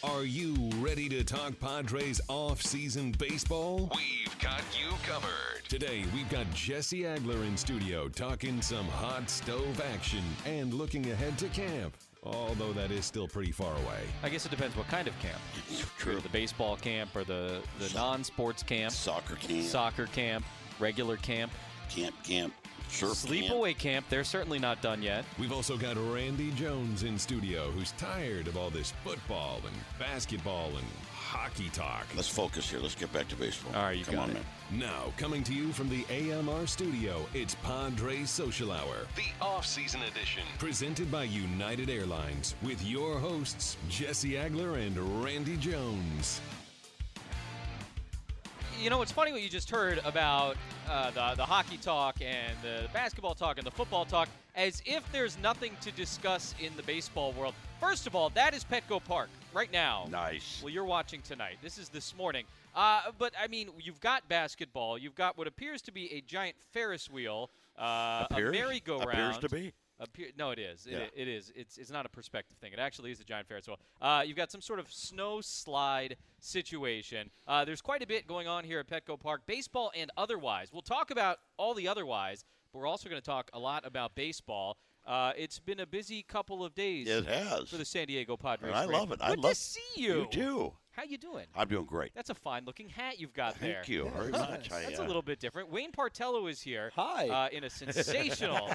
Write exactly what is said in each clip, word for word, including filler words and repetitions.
Are you ready to talk Padres off-season baseball? We've got you covered. Today, we've got Jesse Agler in studio talking some hot stove action and looking ahead to camp. Although that is still pretty far away. I guess it depends what kind of camp. True. The baseball camp or the, the So- non-sports camp. Soccer camp. Soccer camp. Regular camp. Camp, camp. Surf Sleepaway camp. They're certainly not done yet. We've also got Randy Jones in studio, who's tired of all this football and basketball and hockey talk. Let's focus here. Let's get back to baseball. All right, you Come got on, it. man. Now, coming to you from the A M R studio, it's Padres Social Hour, the off-season edition, presented by United Airlines, with your hosts, Jesse Agler and Randy Jones. You know, it's funny what you just heard about uh, the, the hockey talk and the basketball talk and the football talk, as if there's nothing to discuss in the baseball world. First of all, that is Petco Park right now. Nice. Well, you're watching tonight. This is this morning. Uh, but, I mean, you've got basketball. You've got what appears to be a giant Ferris wheel, uh, a Appears? merry-go-round. Appears to be? Appear, no, it is. It, Yeah. it is. It's it's not a perspective thing. It actually is a giant Ferris wheel. Uh, you've got some sort of snow slide situation. Uh, there's quite a bit going on here at Petco Park, baseball and otherwise. We'll talk about all the otherwise, but we're also going to talk a lot about baseball. Uh, it's been a busy couple of days. It has. For the San Diego Padres. And I Great. love it. Good I to love see you. You too. How you doing? I'm doing great. That's a fine-looking hat you've got there. Thank you very much. I, That's uh, a little bit different. Wayne Partello is here. Hi. Uh, in a sensational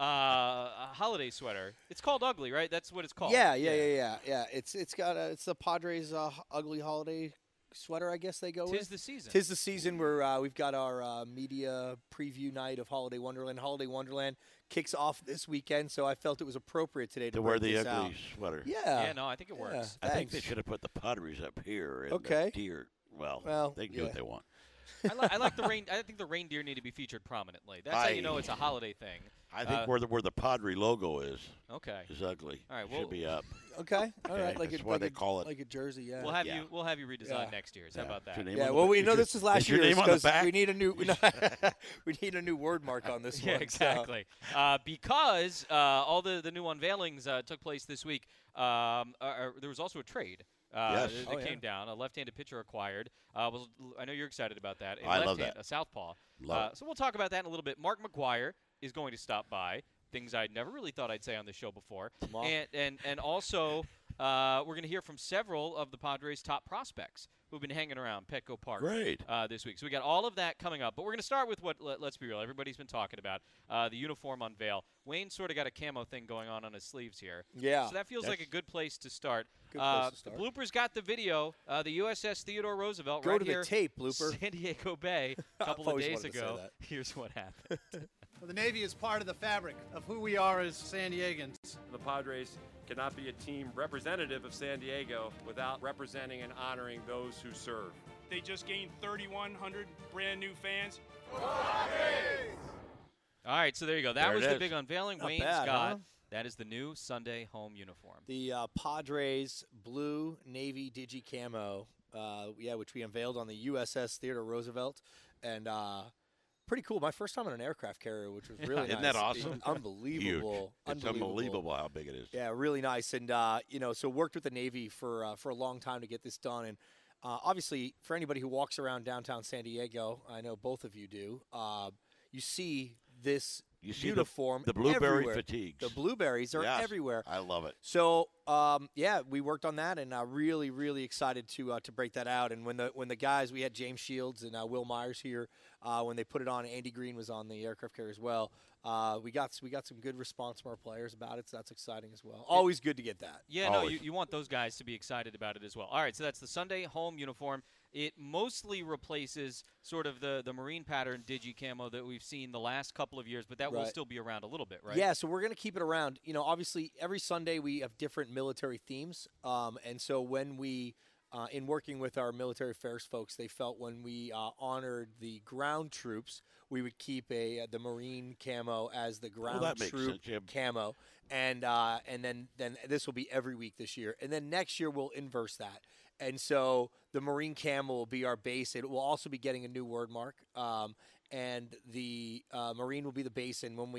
uh, holiday sweater. It's called Ugly, right? That's what it's called. Yeah, yeah, yeah, yeah, yeah. It's it's got a, it's the Padres' uh, ugly holiday sweater, I guess they go with. Tis the season. Tis the season where uh, we've got our uh, media preview night of Holiday Wonderland. Holiday Wonderland kicks off this weekend, so I felt it was appropriate today to, to wear bring the this ugly out. sweater. Yeah. Yeah, no, I think it works. Yeah, I think they thanks. should have put the Padres up here. And Okay. The deer. Well, Well, they can do yeah. what they want. I, li- I like the rain. I think the reindeer need to be featured prominently. That's how you I- know it's a holiday thing. I think Uh, where the where the Padre logo is Okay. is ugly. All right, It well- should be up. Okay. All Okay, right. Like that's a, why like they a, call it- like a jersey. Yeah. We'll have Yeah. you. We'll have you redesigned Yeah. next year's. How Yeah. about that? Should name yeah. on Well, the- we is know your- this is last is your year's name on the because back? we need a new we need a new word mark on this Yeah, one. so- exactly. Uh, because uh, all the, the new unveilings uh, took place this week, um, uh, uh, there was also a trade. Uh, Yes. that Oh, that came yeah. down. A left-handed pitcher acquired. Uh, was I know you're excited about that. A I love left-hand- that. A southpaw. Love uh, it. So we'll talk about that in a little bit. Mark McGuire is going to stop by. Things I never really thought I'd say on the show before. Wow. And and and also uh, we're going to hear from several of the Padres' top prospects who've been hanging around Petco Park Great. uh, this week. So we got all of that coming up. But we're going to start with what, let, let's be real, everybody's been talking about, uh, the uniform unveil. Wayne sort of got a camo thing going on on his sleeves here. Yeah. So that feels That's- like a good place to start. Good place uh, to start. The bloopers got the video. Uh, the U S S Theodore Roosevelt Go right to here, the tape, blooper. San Diego Bay, a couple I've of always days wanted to say ago. that. Here's what happened. Well, the Navy is part of the fabric of who we are as San Diegans. The Padres cannot be a team representative of San Diego without representing and honoring those who serve. They just gained thirty-one hundred brand new fans. All right, so there you go. That There was it the is. big unveiling. Not Wayne bad, Scott. huh? That is the new Sunday home uniform. The uh, Padres blue navy digi camo, uh, yeah, which we unveiled on the U S S Theodore Roosevelt, and uh, pretty cool. My first time on an aircraft carrier, which was really Isn't nice. that awesome? Unbelievable. Huge. It's unbelievable how big it is. Yeah, really nice. And uh, you know, so worked with the Navy for uh, for a long time to get this done. And uh, obviously, for anybody who walks around downtown San Diego, I know both of you do. Uh, you see this You see the- uniform. the blueberry everywhere. fatigues. The blueberries are Yes. everywhere. I love it. So um, yeah, we worked on that, and uh, really, really excited to uh, to break that out. And when the when the guys, we had James Shields and uh, Will Myers here. Uh, when they put it on, Andy Green was on the aircraft carrier as well. Uh, we got we got some good response from our players about it, so that's exciting as well. Always good to get that. Yeah, no, Always. you, you want those guys to be excited about it as well. All right, so that's the Sunday home uniform. It mostly replaces sort of the, the marine pattern digi camo that we've seen the last couple of years, but that will Right. still be around a little bit, right? Yeah, so we're going to keep it around. You know, obviously, every Sunday we have different military themes. Um, and so when we, uh, in working with our military affairs folks, they felt when we uh, honored the ground troops, we would keep a uh, the Marine camo as the ground that makes troop sense, yeah. camo. And uh, and then, then this will be every week this year. And then next year we'll inverse that. And so the Marine camo will be our base. It will also be getting a new word mark. Um, and the uh, Marine will be the base. And when we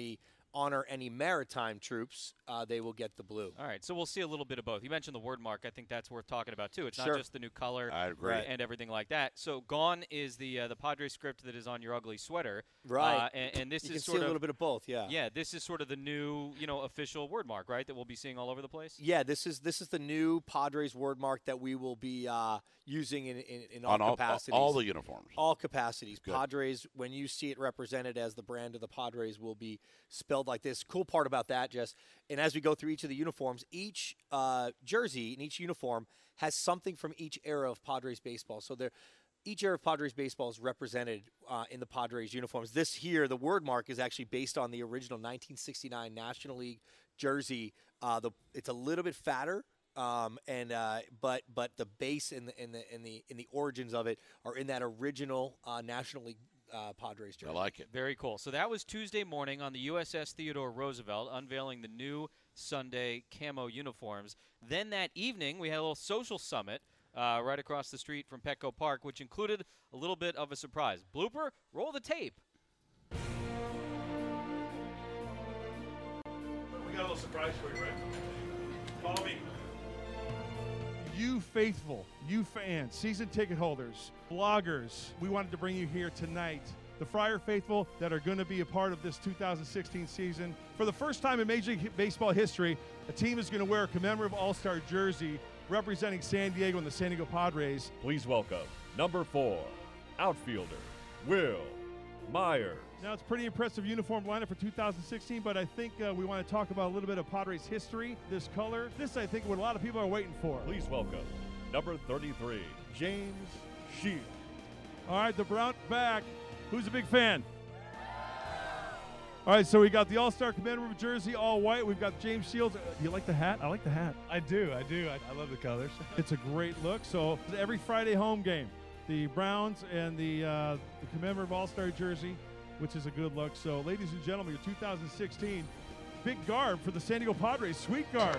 honor any maritime troops, uh, they will get the blue. All right, so we'll see a little bit of both. You mentioned the word mark. I think that's worth talking about, too. It's Sure. not just the new color I agree. and everything like that. So gone is the uh, the Padres script that is on your ugly sweater. Right. Uh, and, and this You is can sort see a of little bit of both, yeah. Yeah, this is sort of the new, you know, official word mark, right, that we'll be seeing all over the place? Yeah, this is this is the new Padres word mark that we will be uh, using in, in, in all On all, capacities. all the uniforms. All capacities. Good. Padres, when you see it represented as the brand of the Padres, will be spelled like this. Cool part about that, Jess, and as we go through each of the uniforms, each uh, jersey and each uniform has something from each era of Padres baseball. So there, each era of Padres baseball is represented uh, in the Padres uniforms. This here, the word mark, is actually based on the original nineteen sixty-nine National League jersey. Uh, the it's a little bit fatter. Um, and uh, but but the base and the in the in the in the origins of it are in that original uh, National League uh, Padres jersey. I like it. Very cool. So that was Tuesday morning on the U S S Theodore Roosevelt, unveiling the new Sunday camo uniforms. Then that evening, we had a little social summit uh, right across the street from Petco Park, which included a little bit of a surprise. Blooper, roll the tape. We got a little surprise for you, right? Follow me. You faithful, you fans, season ticket holders, bloggers, we wanted to bring you here tonight. The Friar faithful that are going to be a part of this two thousand sixteen season. For the first time in Major League Baseball history, a team is going to wear a commemorative All-Star jersey representing San Diego and the San Diego Padres. Please welcome number four, outfielder, Will Myers. Now, it's a pretty impressive uniform lineup for two thousand sixteen, but I think uh, we want to talk about a little bit of Padres history, this color. This, I think, what a lot of people are waiting for. Please welcome number thirty-three, James Shield. All right, the Brown back. Who's a big fan? All right, so we got the All-Star commemorative jersey, all white. We've got James Shields. Uh, do you like the hat? I like the hat. I do, I do. I, I love the colors. It's a great look. So every Friday home game, the Browns and the, uh, the commemorative All-Star jersey, which is a good look. So, ladies and gentlemen, your two thousand sixteen big garb for the San Diego Padres, sweet guards.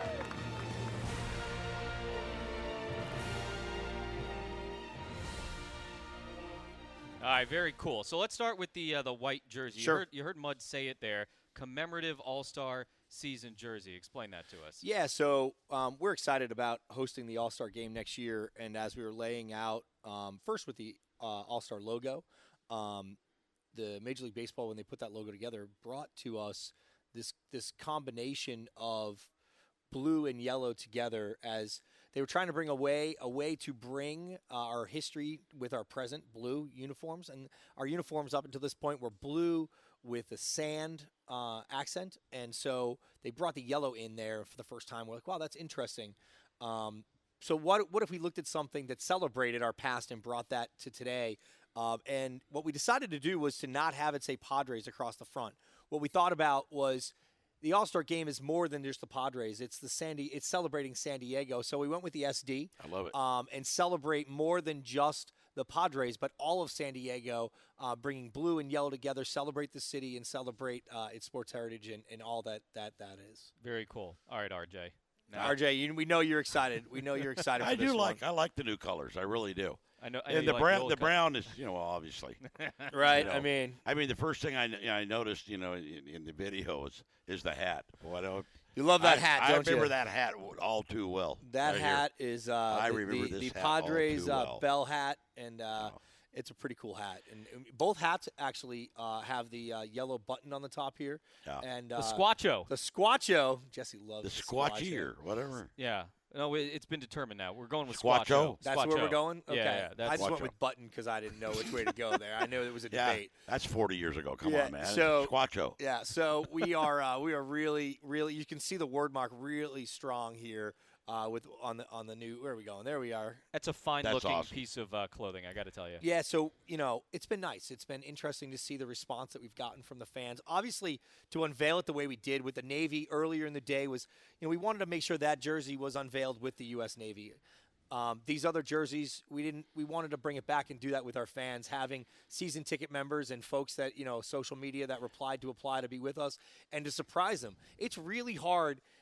All right, very cool. So let's start with the uh, the white jersey. Sure. You heard, you heard Mud say it there. Commemorative All-Star season jersey. Explain that to us. Yeah, so um, we're excited about hosting the All-Star game next year. And as we were laying out, um, first with the uh, All-Star logo, um, the Major League Baseball, when they put that logo together, brought to us this this combination of blue and yellow together as they were trying to bring a way, a way to bring uh, our history with our present blue uniforms. And our uniforms up until this point were blue with a sand uh, accent. And so they brought the yellow in there for the first time. We're like, wow, that's interesting. Um, so what, what if we looked at something that celebrated our past and brought that to today? Um, and what we decided to do was to not have it say Padres across the front. What we thought about was the All-Star game is more than just the Padres. It's the Sandy. It's celebrating San Diego. So we went with the S D. I love it. Um, and celebrate more than just the Padres, but all of San Diego, uh, bringing blue and yellow together, celebrate the city and celebrate uh, its sports heritage and, and all that, that that is. Very cool. All right, R J. Now, R J, you, we know you're excited. We know you're excited. For I this do like. one. I like the new colors. I really do. I know. I know And you the like brown, old the color. brown is, you know, obviously. Right. You know, I mean, I mean, the first thing I, you know, I noticed, you know, in, in the video is is the hat. Boy, I don't. you love that I, hat, I don't remember you? that hat all too well. That right hat is uh, I the, remember the, this the hat all Padres too uh, well. bell hat, and uh, Oh. it's a pretty cool hat. And, and both hats actually uh, have the uh, yellow button on the top here. Yeah. And The uh, Squatcho. The Squatcho. Jesse loves The the squatchy Squatcho. or whatever. Yeah. No, it, it's been determined now. We're going with Squatcho? Squatcho. That's where we're Squatcho. going? Okay. Yeah, yeah, that's I just went Squatcho. with button because I didn't know which way to go there. I knew it was a Yeah, debate. that's forty years ago. Come Yeah, on, man. so- Squatcho. Yeah, so we are uh, we are really really you can see the word mark really strong here uh, with on the on the new where are we going? There we are. That's a fine That's looking awesome. piece of uh, clothing, I got to tell you. Yeah, so, you know, it's been nice. It's been interesting to see the response that we've gotten from the fans. Obviously, to unveil it the way we did with the Navy earlier in the day was, you know, we wanted to make sure that jersey was unveiled with the U S Navy. Um, these other jerseys, we didn't. We wanted to bring it back and do that with our fans, having season ticket members and folks that, you know, social media that replied to apply to be with us and to surprise them. It's really hard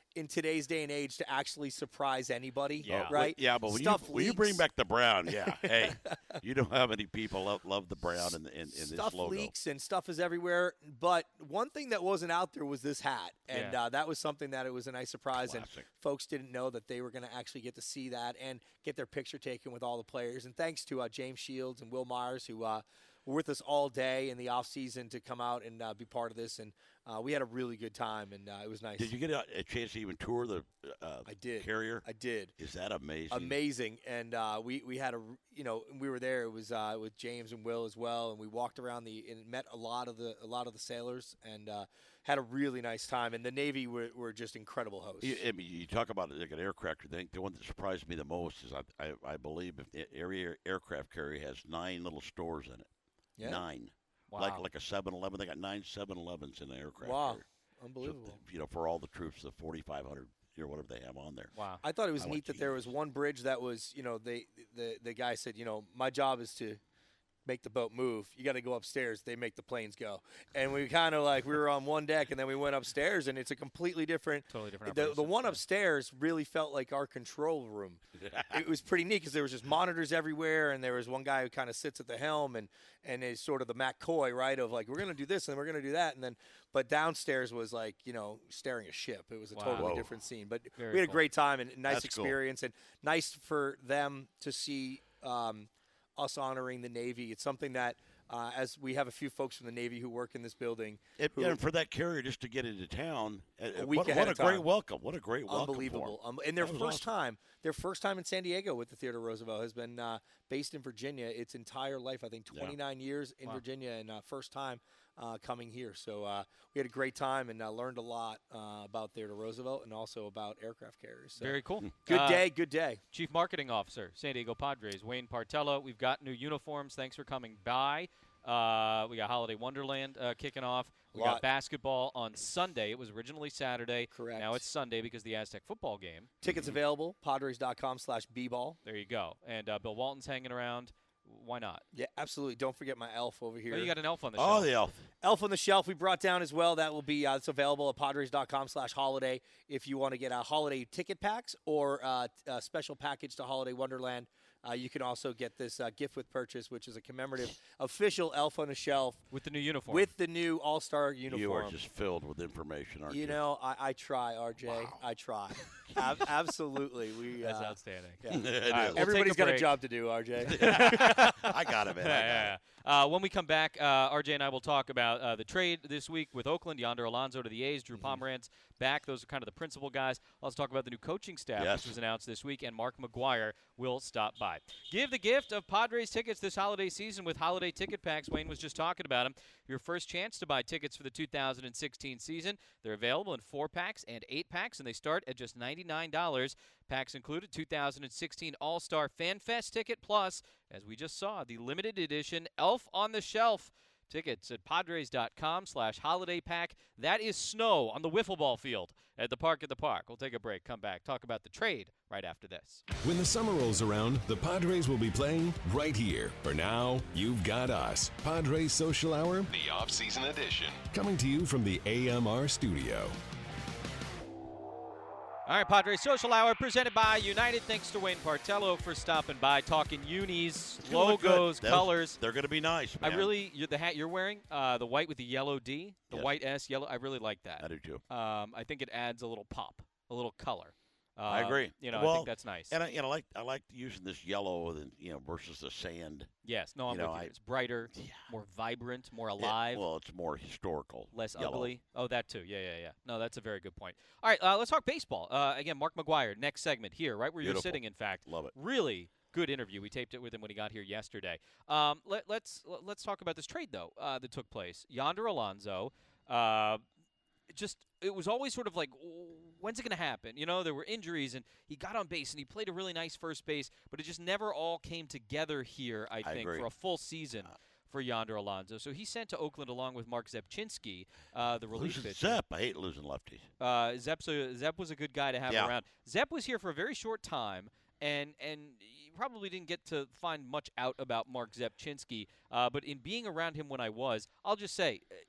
in today's day and age to actually surprise anybody, Yeah. right? Yeah, but when you, Stuff when you bring leaks. back the brown, yeah, hey, you know how many people love, love the brown in, in, in this Stuff logo. leaks and stuff is everywhere. But one thing that wasn't out there was this hat, and Yeah. uh, that was something that it was a nice surprise. Classic. And folks didn't know that they were going to actually get to see that and get their picture taken with all the players. And thanks to uh, James Shields and Will Myers, who uh, were with us all day in the off season to come out and uh, be part of this. And uh, we had a really good time, and uh, it was nice. Did you get a, a chance to even tour the uh, I did. carrier? I did. Is that amazing? Amazing, and uh, we we had a you know we were there. It was uh, with James and Will as well, and we walked around the and met a lot of the a lot of the sailors and uh, had a really nice time. And the Navy were, were just incredible hosts. You, I mean, you talk about like an aircraft. I think the one that surprised me the most is I I, I believe if the area aircraft carrier has nine little stores in it. Yeah. Nine. Wow. Like like a seven eleven. They got nine seven elevens in the aircraft Wow, carrier. unbelievable. So, you know, for all the troops, the forty-five hundred or whatever they have on there. Wow. I thought it was I neat went, that there was one bridge that was, you know, they the the guy said, you know, my job is to make the boat move. You got to go upstairs. They make the planes go. And we kind of like we were on one deck, and then we went upstairs, and it's a completely different. Totally different The, the operation, one yeah. upstairs really felt like our control room. It was pretty neat because there was just monitors everywhere, and there was one guy who kind of sits at the helm and and is sort of the Matt Coy, right? Of like we're gonna do this and we're gonna do that, and then but downstairs was like you know steering a ship. It was a Wow. totally Whoa. different scene, but Very we had a cool. great time and nice That's cool. experience, and nice for them to see um, us honoring the Navy. It's something that. Uh, as we have a few folks from the Navy who work in this building. It, who- and for that carrier just to get into town, uh, A week what, ahead what a of time. great welcome! What a great welcome! for 'em. Unbelievable. Um, and their That first was awesome. time, their first time in San Diego with the Theodore Roosevelt has been uh, based in Virginia its entire life. I think Yeah. twenty-nine years in Wow. Virginia, and uh, first time uh, coming here. So uh, we had a great time and uh, learned a lot uh, about Theodore Roosevelt and also about aircraft carriers. So Very cool. good Uh, day, good day. Chief Marketing Officer, San Diego Padres, Wayne Partella. We've got new uniforms. Thanks for coming by. Uh, we got Holiday Wonderland uh, kicking off. We Lot. got basketball on Sunday. It was originally Saturday. Correct. Now it's Sunday because of the Aztec football game. Tickets available, Padres.com slash B-ball. There you go. And uh, Bill Walton's hanging around. Why not? Yeah, absolutely. Don't forget my elf over here. Oh, you got an elf on the Oh, show. the elf. Elf on the Shelf we brought down as well. That will be uh, it's available at Padres.com slash holiday if you want to get a holiday ticket packs or uh, a special package to Holiday Wonderland. Uh, you can also get this uh, gift with purchase, which is a commemorative official Elf on the Shelf With the new uniform. with the new All-Star uniform. You are just filled with information, aren't you? You know, I, I try, R J. I try. Ab- absolutely. We. That's uh, outstanding. yeah. It All right, is. we'll take Everybody's a got a break. job to do, R J. I got it, man. I got Yeah, it. yeah, yeah. Uh, when we come back, uh, R J and I will talk about uh, the trade this week with Oakland, Yonder Alonso to the A's, Drew Mm-hmm. Pomeranz back. Those are kind of the principal guys. I'll also talk about the new coaching staff, Yes. which was announced this week, and Mark McGuire will stop by. Give the gift of Padres tickets this holiday season with holiday ticket packs. Wayne was just talking about them. Your first chance to buy tickets for the two thousand sixteen season. They're available in four packs and eight packs, and they start at just ninety-nine dollars. Packs included two thousand sixteen All-Star Fan Fest ticket, plus, as we just saw, the limited edition Elf on the Shelf tickets at Padres.com slash holiday pack. That is snow on the wiffle ball field at the Park at the Park. We'll take a break, come back, talk about the trade right after this. When the summer rolls around, the Padres will be playing right here. For now, you've got us. Padres Social Hour, the off-season edition, coming to you from the A M R studio. All right, Padres Social Hour presented by United. Thanks to Wayne Partello for stopping by, talking unis, It's gonna look good. logos, Those- colors. They're going to be nice, I man. really, you're, the hat you're wearing, uh, the white with the yellow D, the Yes. white S, yellow, I really like that. I do too. Um, I think it adds a little pop, a little color. Uh, I agree. You know, well, I think that's nice. And I, you know, I like I like using this yellow than you know versus the sand. yes, no, I'm you know, with you. I- It's brighter, Yeah. more vibrant, more It- alive. well, it's more historical. Less yellow. ugly. Oh, that too. Yeah, yeah, yeah. No, that's a very good point. All right, uh, let's talk baseball. Uh, again, Mark McGuire, next segment here, right where Beautiful. you're sitting, in fact. Love it. Really good interview. We taped it with him when he got here yesterday. Um, let, let's let's talk about this trade, though, uh, that took place. Yonder Alonso, uh, just it was always sort of like, when's it going to happen? You know, there were injuries, and he got on base, and he played a really nice first base, but it just never all came together here, I, I think, agree. for a full season for Yonder Alonso. So he's sent to Oakland along with Mark Zepchinski, uh, the relief Losing pitcher. Zep. I hate losing lefties. Uh, Zep's a, Zep was a good guy to have Yeah. around. Zep was here for a very short time, and and you probably didn't get to find much out about Mark Zepchinski. Uh, but in being around him when I was, I'll just say, uh,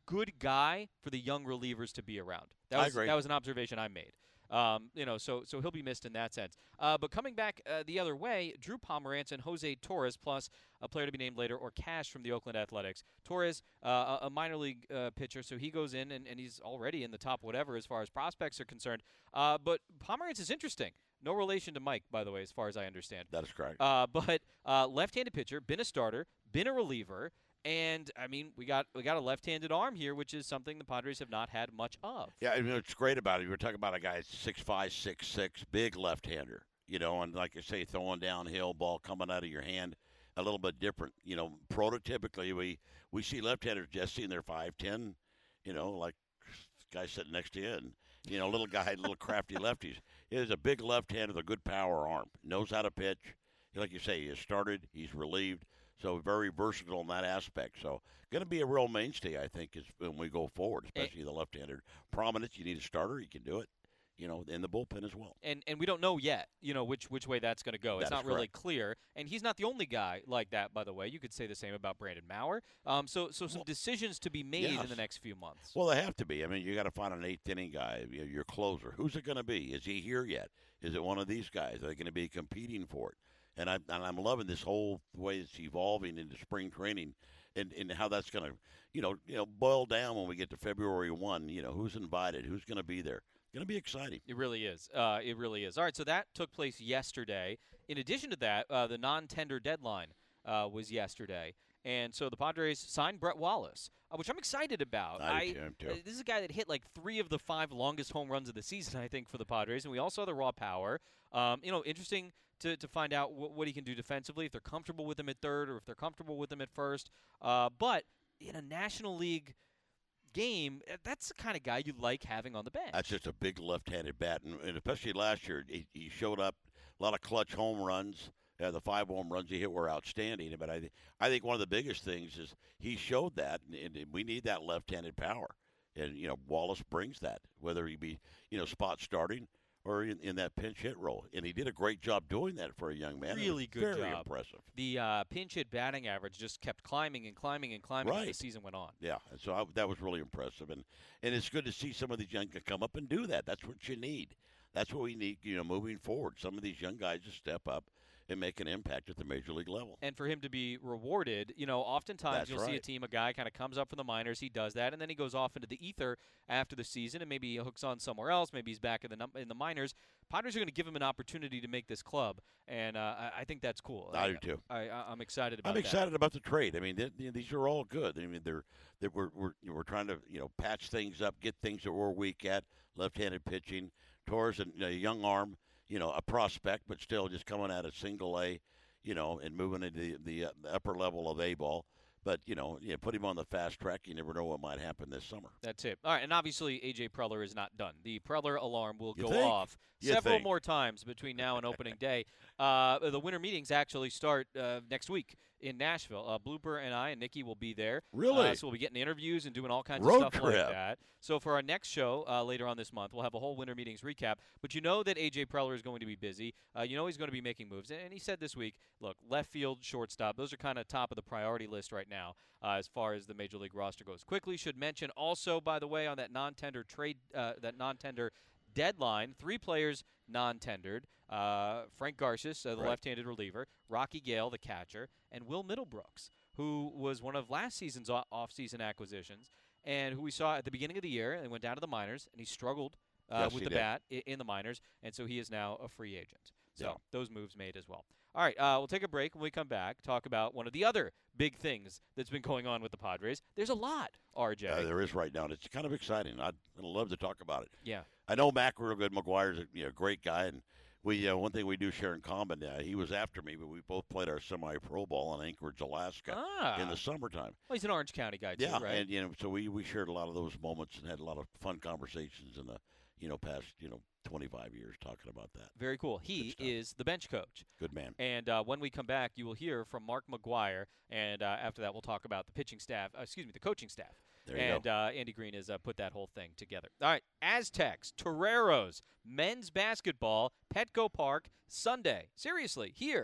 good guy for the young relievers to be around. That I was, agree. That was an observation I made. Um, you know, so so he'll be missed in that sense. Uh, but coming back uh, the other way, Drew Pomerantz and Jose Torres, plus a player to be named later, or Cash from the Oakland Athletics. Torres, uh, a minor league uh, pitcher, so he goes in, and, and he's already in the top whatever as far as prospects are concerned. Uh, but Pomerantz is interesting. No relation to Mike, by the way, as far as I understand. That is correct. Uh, but uh, left-handed pitcher, been a starter, been a reliever. And I mean, we got we got a left-handed arm here, which is something the Padres have not had much of. Yeah, I mean, what's great about it, we're talking about a guy that's six five, six six, big left-hander, you know, and like I say, throwing downhill, ball coming out of your hand, a little bit different. You know, prototypically, we, we see left-handers, Jesse, and they're five ten, you know, like the guy sitting next to you, and, you know, little guy, little crafty lefties. He is a big left-hander with a good power arm, knows how to pitch. Like you say, he has started, he's relieved. So very versatile in that aspect. So going to be a real mainstay, I think, is when we go forward, especially the left-handed prominence. You need a starter, he can do it, you know, in the bullpen as well. And and we don't know yet, you know, which which way that's going to go. It's That not is really correct. clear. And he's not the only guy like that, by the way. You could say the same about Brandon Maurer. Um, so so some Well, decisions to be made yes. in the next few months. Well, they have to be. I mean, you got to find an eighth-inning guy, you know, your closer. Who's it going to be? Is he here yet? Is it one of these guys? Are they going to be competing for it? And, I, and I'm loving this whole way it's evolving into spring training and, and how that's going to, you know, you know, boil down when we get to February first. You know, who's invited? Who's going to be there? Going to be exciting. It really is. Uh, it really is. All right, so that took place yesterday. In addition to that, uh, the non-tender deadline uh, was yesterday. And so the Padres signed Brett Wallace, uh, which I'm excited about. I do, too. Uh, this is a guy that hit like three of the five longest home runs of the season, I think, for the Padres. And we also saw the raw power. Um, you know, interesting to, to find out wh- what he can do defensively, if they're comfortable with him at third or if they're comfortable with him at first. Uh, but in a National League game, uh, that's the kind of guy you like having on the bench. That's just a big left-handed bat, and, and especially last year, he, he showed up a lot of clutch home runs. Uh, the five home runs he hit were outstanding. But I, th- I think one of the biggest things is he showed that, and, and we need that left-handed power. And, you know, Wallace brings that, whether he be, you know, spot starting or in, in that pinch hit role. And he did a great job doing that for a young man. Really It was good very job. impressive. The uh, pinch hit batting average just kept climbing and climbing and climbing as the Right. season went on. Yeah, and so I, that was really impressive. And, and it's good to see some of these young guys come up and do that. That's what you need. That's what we need, you know, moving forward. Some of these young guys to step up and make an impact at the major league level. And for him to be rewarded, you know, oftentimes That's you'll see a right. team, a guy kind of comes up from the minors, he does that, and then he goes off into the ether after the season, and maybe he hooks on somewhere else, maybe he's back in the num- in the minors. Padres are going to give him an opportunity to make this club, and uh, I, I think that's cool. I do too. I, I, I'm excited about I'm that. excited about the trade. I mean, th- th- these are all good. I mean, they're, they're we're we're we're trying to you know patch things up, get things that we're weak at. Left-handed pitching, Torres, and a young arm, you know, a prospect, but still just coming out of single A, you know, and moving into the, the, uh, the upper level of A ball. But, you know, you know, put him on the fast track. You never know what might happen this summer. That's it. All right, and obviously A J Preller is not done. The Preller alarm will You go think? off You several think. more times between now and opening day. Uh, the winter meetings actually start uh, next week in Nashville. Uh, Blooper and I and Nikki will be there. Really? Uh, so we'll be getting interviews and doing all kinds Road of stuff like trip. that. So for our next show uh, later on this month, we'll have a whole winter meetings recap. But you know that A J Preller is going to be busy. Uh, you know he's going to be making moves. And he said this week, look, left field, shortstop, those are kind of top of the priority list right now uh, as far as the Major League roster goes. Quickly should mention also, by the way, on that non-tender trade, uh, that non-tender deadline, three players non-tendered. Uh, Frank Garces, uh, the Right. left-handed reliever, Rocky Gale, the catcher, and Will Middlebrooks, who was one of last season's o- off-season acquisitions and who we saw at the beginning of the year and went down to the minors, and he struggled uh, Yes, with he the did. bat i- in the minors, and so he is now a free agent. So Yeah. those moves made as well. All right, uh, we'll take a break. When we come back, talk about one of the other big things that's been going on with the Padres. There's a lot, R J. Uh, there is right now, and it's kind of exciting. I'd, I'd love to talk about it. Yeah. I know Mac real good. McGuire's a you know, great guy, and we uh, one thing we do share in common. Uh, he was after me, but we both played our semi-pro ball in Anchorage, Alaska, Ah. in the summertime. Well, he's an Orange County guy, too, Yeah, right? and you know, so we, we shared a lot of those moments and had a lot of fun conversations in the you know past you know twenty-five years talking about that. Very cool. He stuff. is the bench coach. Good man. And uh, when we come back, you will hear from Mark McGuire, and uh, after that, we'll talk about the pitching staff. Uh, excuse me, the coaching staff. There you and go. Uh, Andy Green has uh, put that whole thing together. All right, Aztecs, Toreros, men's basketball, Petco Park, Sunday. Seriously, here.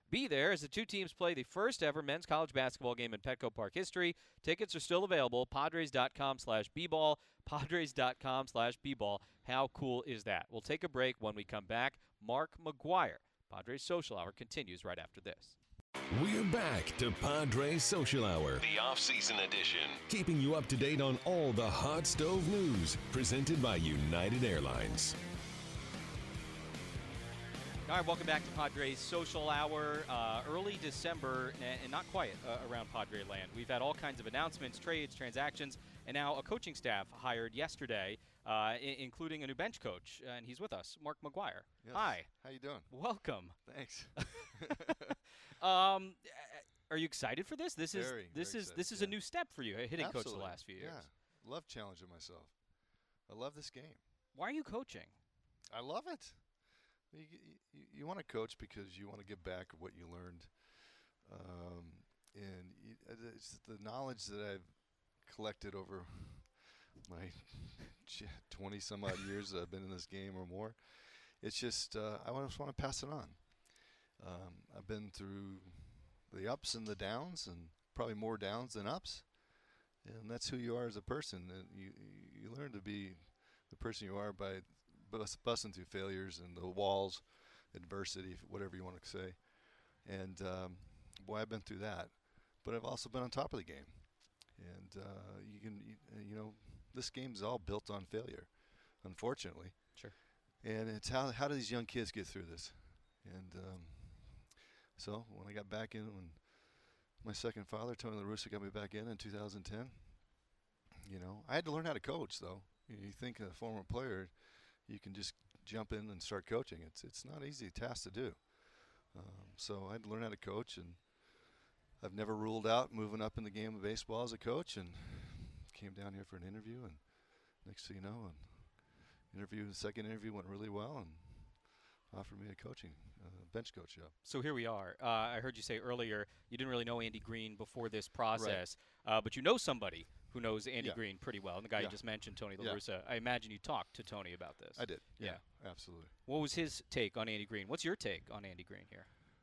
Be there as the two teams play the first ever men's college basketball game in Petco Park history. Tickets are still available. Padres.com slash B-ball. Padres.com slash B-ball. How cool is that? We'll take a break. When we come back, Mark McGwire. Padres Social Hour continues right after this. We're back to Padres Social Hour, the off-season edition, keeping you up to date on all the hot stove news, presented by United Airlines. All right, welcome back to Padres Social Hour. Uh, early December, and not quiet uh, around Padre land. We've had all kinds of announcements, trades, transactions, and now a coaching staff hired yesterday, uh, I- including a new bench coach, and he's with us, Mark McGwire. Yes. Hi. How you doing? Welcome. Thanks. um, are you excited for this? This is Very, this very is excited, this is yeah. a new step for you, a hitting Absolutely. coach the last few years. Yeah, love challenging myself. I love this game. Why are you coaching? I love it. You, you, you want to coach because you want to give back what you learned, um, and you, it's the knowledge that I've collected over my twenty some odd years that I've been in this game or more. It's just uh, I just want to pass it on. Um, I've been through the ups and the downs, and probably more downs than ups, and that's who you are as a person. And you you learn to be the person you are by bus- busting through failures and the walls, adversity, whatever you want to say. And um, boy, I've been through that, but I've also been on top of the game. And uh, you can, you, you know, this game's all built on failure, unfortunately. Sure. And it's how how do these young kids get through this? And um, so when I got back in, when my second father, Tony La Russa, got me back in in two thousand ten, you know, I had to learn how to coach, though. You, you think a former player, you can just jump in and start coaching. It's it's not an easy task to do. Um, so I had to learn how to coach, and I've never ruled out moving up in the game of baseball as a coach, and came down here for an interview, and next thing you know, an interview, the second interview went really well, and offered me a coaching, uh, bench coach job. So here we are. Uh, I heard you say earlier you didn't really know Andy Green before this process, right. uh, but you know somebody who knows Andy Yeah. Green pretty well, and the guy Yeah. you just mentioned, Tony La Yeah. Russa. I imagine you talked to Tony about this. I did. Yeah, Yeah. absolutely. What was his take on Andy Green? What's your take on Andy Green here?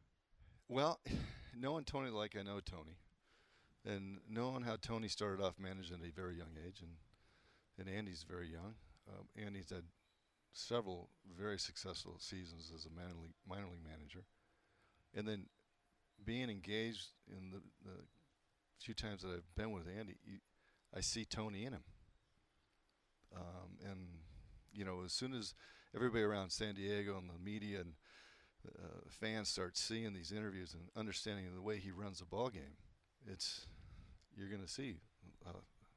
Well, knowing Tony like I know Tony, and knowing how Tony started off managing at a very young age, and, and Andy's very young. Um, Andy's had several very successful seasons as a minor league, minor league manager. And then being engaged in the, the few times that I've been with Andy, you, I see Tony in him. Um, and, you know, as soon as everybody around San Diego and the media and uh, fans start seeing these interviews and understanding the way he runs the ball game, it's you're going to see uh,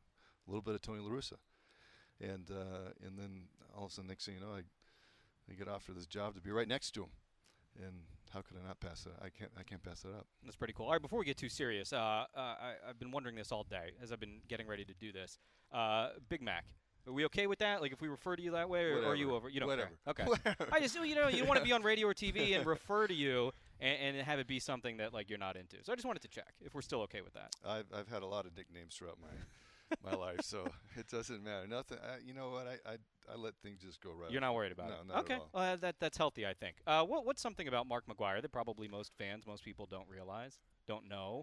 a little bit of Tony La Russa. And uh, and then all of a sudden, next thing you know, I, I get offered this job to be right next to him. And how could I not pass it? I can't. I can't pass it up. That's pretty cool. All right, before we get too serious, uh, uh, I, I've been wondering this all day as I've been getting ready to do this. Uh, Big Mac, are we okay with that? Like, if we refer to you that way, or, or are you over? You don't Whatever. care? Okay. Whatever. I just, you know, you don't want to be on radio or T V and refer to you and, and have it be something that like you're not into. So I just wanted to check if we're still okay with that. I've I've had a lot of nicknames throughout my my life, so it doesn't matter. Nothing. I, you know what? I, I I let things just go right. You're not worried about no, it. Not okay. at all. Well, that that's healthy, I think. Uh, what what's something about Mark McGwire that probably most fans, most people don't realize, don't know?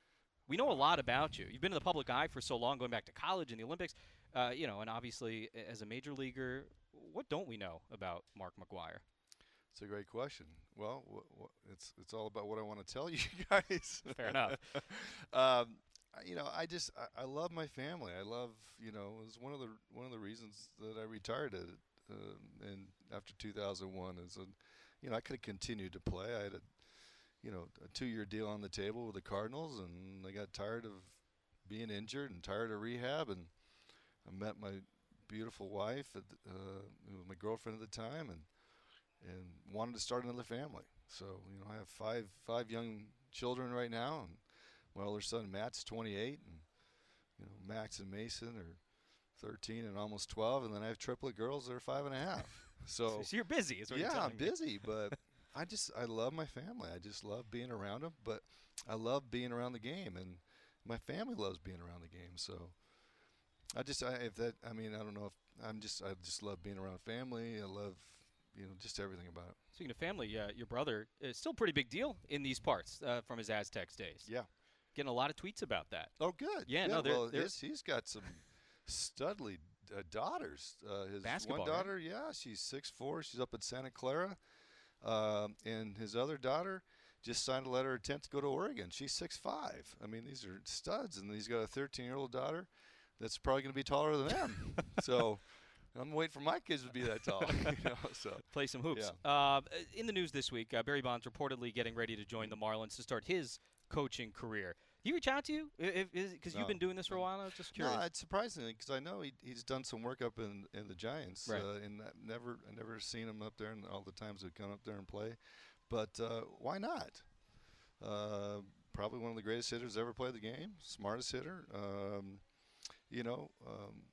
We know a lot about you. You've been in the public eye for so long, going back to college and the Olympics, uh, you know, and obviously as a major leaguer, what don't we know about Mark McGwire? It's a great question. Well, wh- wh- it's it's all about what I want to tell you guys. Fair enough. um, I- you know, I just I, I love my family. I love you know it was one of the one of the reasons that I retired at uh, and after two thousand one is a, you know I could have continued to play. I had a you know a two-year deal on the table with the Cardinals, and I got tired of being injured and tired of rehab, and I met my beautiful wife, at the, uh, who was my girlfriend at the time, and and wanted to start another family. So you know I have five five young children right now, and my older son Matt's twenty-eight, and you know Max and Mason are thirteen and almost twelve, and then I have triplet girls that are five and a half. So, so you're busy, is what yeah, you're telling I'm me. busy, but I just I love my family. I just love being around them, but I love being around the game, and my family loves being around the game. So I just I, if that I mean I don't know if I'm just I just love being around family. I love you know, just everything about it. Speaking of family, uh, your brother is still a pretty big deal in these parts uh, from his Aztecs days. Yeah. Getting a lot of tweets about that. Oh, good. Yeah, good. no, they're, well, they're his, he's got some studly uh, daughters. Uh, his Basketball, one daughter, right? yeah, she's six foot four. She's up at Santa Clara. Um, and his other daughter just signed a letter of intent to go to Oregon. She's six foot five. I mean, these are studs. And he's got a thirteen-year-old daughter that's probably going to be taller than them. So I'm waiting for my kids to be that tall. You know, so play some hoops. Yeah. Uh, in the news this week, uh, Barry Bonds reportedly getting ready to join the Marlins to start his coaching career. Did he reach out to you? Because no, you've been doing this for a while. I was just curious. No, it's surprising because I know he, he's done some work up in, in the Giants, right. uh, and I've never I never seen him up there, and all the times he'd come up there and play. But uh, why not? Uh, probably one of the greatest hitters ever played the game, smartest hitter. Um, you know, um,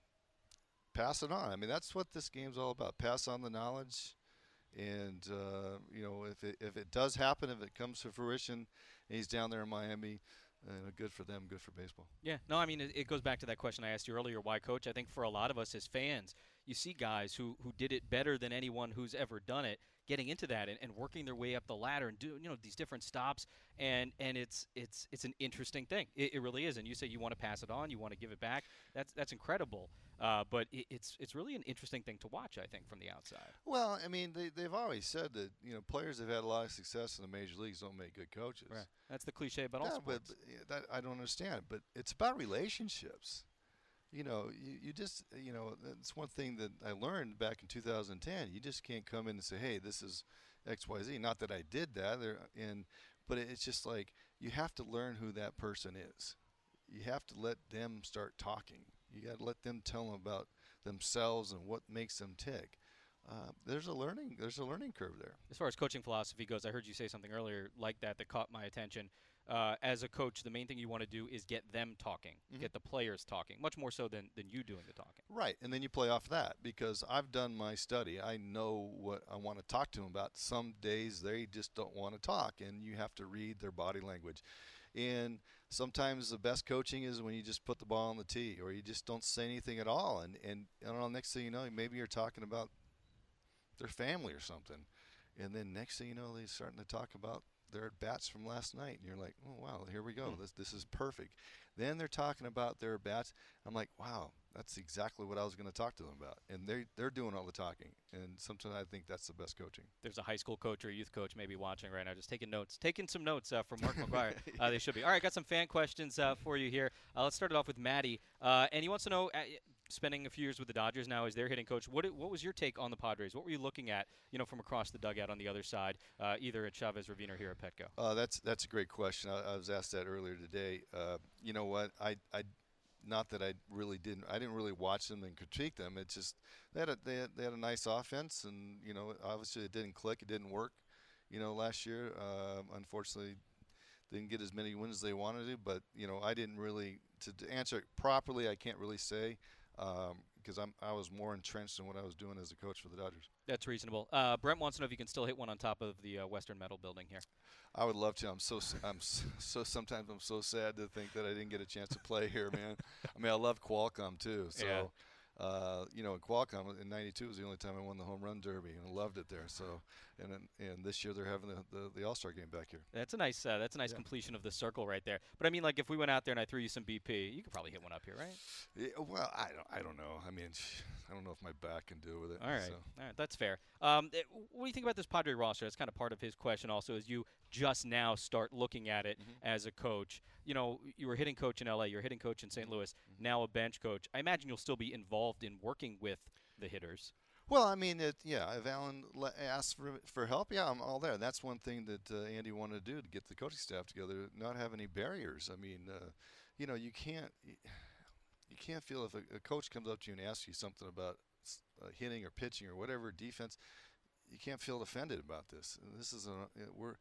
pass it on. I mean, that's what this game's all about. Pass on the knowledge. And, uh, you know, if it, if it does happen, if it comes to fruition, and he's down there in Miami, uh, good for them, good for baseball. Yeah. No, I mean, it, it goes back to that question I asked you earlier, why coach? I think for a lot of us as fans, you see guys who, who did it better than anyone who's ever done it, getting into that and, and working their way up the ladder and doing, you know, these different stops. And, and it's it's it's an interesting thing. It, it really is. And you say you want to pass it on, you want to give it back. That's that's incredible. Uh, but it, it's it's really an interesting thing to watch, I think, from the outside. Well, I mean, they, they've always said that, you know, players that have had a lot of success in the major leagues don't make good coaches. Right. That's the cliche about all yeah, sports. But, but that, I don't understand. But it's about relationships. You know, you, you just, you know, that's one thing that I learned back in two thousand ten. You just can't come in and say, hey, this is X Y Z. Not that I did that. And, but it's just like you have to learn who that person is. You have to let them start talking. You got to let them tell them about themselves and what makes them tick. Uh, there's a learning there's a learning curve there. As far as coaching philosophy goes, I heard you say something earlier like that that caught my attention. Uh, as a coach, the main thing you want to do is get them talking, mm-hmm. get the players talking, much more so than, than you doing the talking. Right, and then you play off that because I've done my study. I know what I want to talk to them about. Some days they just don't want to talk, and you have to read their body language. And sometimes the best coaching is when you just put the ball on the tee or you just don't say anything at all. And, and I don't know, next thing you know, maybe you're talking about their family or something. And then next thing you know, they're starting to talk about their at-bats from last night. And you're like, oh, wow, here we go. Mm. This, this is perfect. Then they're talking about their at-bats. I'm like, wow, that's exactly what I was going to talk to them about. And they're, they're doing all the talking. And sometimes I think that's the best coaching. There's a high school coach or a youth coach maybe watching right now, just taking notes. Taking some notes uh, from Mark McGuire. yeah. uh, they should be. All right, got some fan questions uh, for you here. Uh, let's start it off with Maddie. Uh, and he wants to know, uh, spending a few years with the Dodgers now as their hitting coach, what what was your take on the Padres? What were you looking at, you know, from across the dugout on the other side, uh, either at Chavez Ravine or here at Petco? Uh, that's that's a great question. I, I was asked that earlier today. Uh, you know what? I I not that I really didn't. I didn't really watch them and critique them. It's just they had a they had, they had a nice offense, and you know, obviously it didn't click. It didn't work. You know, last year, uh, unfortunately, didn't get as many wins as they wanted to. But you know, I didn't really to, to answer it properly. I can't really say. Because um, I'm I was more entrenched in what I was doing as a coach for the Dodgers. That's reasonable. Uh, Brent wants to know if you can still hit one on top of the uh, Western Metal building here. I would love to. I'm so I'm so sometimes I'm so sad to think that I didn't get a chance to play here, man. I mean, I love Qualcomm too. So, yeah. uh, you know, in Qualcomm in ninety-two was the only time I won the home run derby, and I loved it there. So, and and this year they're having the, the, the All-Star game back here. That's a nice uh, that's a nice yeah. completion of the circle right there. But I mean, like if we went out there and I threw you some B P, you could probably hit one up here, right? Yeah, well, I don't I don't know. I mean, I don't know if my back can do with it. All right, so. all right, that's fair. Um, it, what do you think about this Padre roster? That's kind of part of his question also, as you just now start looking at it mm-hmm. as a coach. You know, you were hitting coach in L A, you're hitting coach in Saint Louis, mm-hmm. now a bench coach. I imagine you'll still be involved in working with the hitters. Well, I mean, it, yeah, if Alan le- asks for, for help, yeah, I'm all there. That's one thing that uh, Andy wanted to do to get the coaching staff together, not have any barriers. I mean, uh, you know, you can't you can't feel if a, a coach comes up to you and asks you something about uh, hitting or pitching or whatever defense, you can't feel offended about this. This is a we're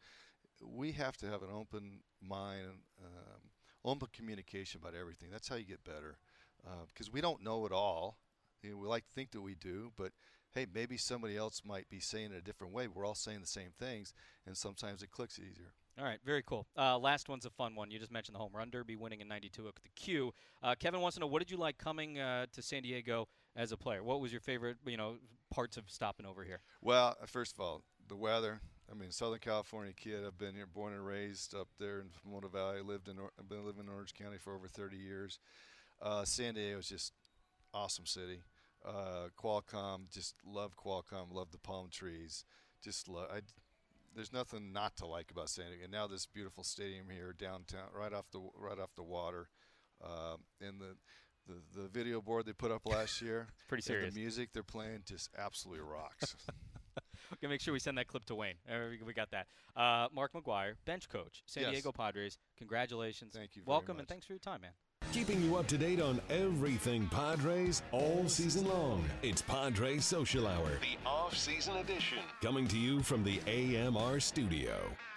we have to have an open mind, um, open communication about everything. That's how you get better, because uh, we don't know it all. You know, we like to think that we do, but hey, maybe somebody else might be saying it a different way. We're all saying the same things, and sometimes it clicks easier. All right, very cool. Uh, last one's a fun one. You just mentioned the home run derby, winning in ninety-two at the Q. Uh, Kevin wants to know, what did you like coming uh, to San Diego as a player? What was your favorite, you know, parts of stopping over here? Well, uh, first of all, the weather. I mean, Southern California kid. I've been here, born and raised up there in Pomona Valley. Lived in, I've been living in Orange County for over thirty years. Uh, San Diego is just awesome city. Uh, Qualcomm, just love Qualcomm. Love the palm trees. Just love. I, there's nothing not to like about San Diego. And now this beautiful stadium here downtown, right off the right off the water, uh, and the. The, the video board they put up last year. It's pretty serious. The music they're playing just absolutely rocks. Okay, make sure we send that clip to Wayne. Uh, we, we got that. Uh, Mark McGwire, bench coach, San Yes. Diego Padres. Congratulations. Thank you very Welcome much. and thanks for your time, man. Keeping you up to date on everything Padres all season long. It's Padres Social Hour, the off-season edition, coming to you from the A M R studio.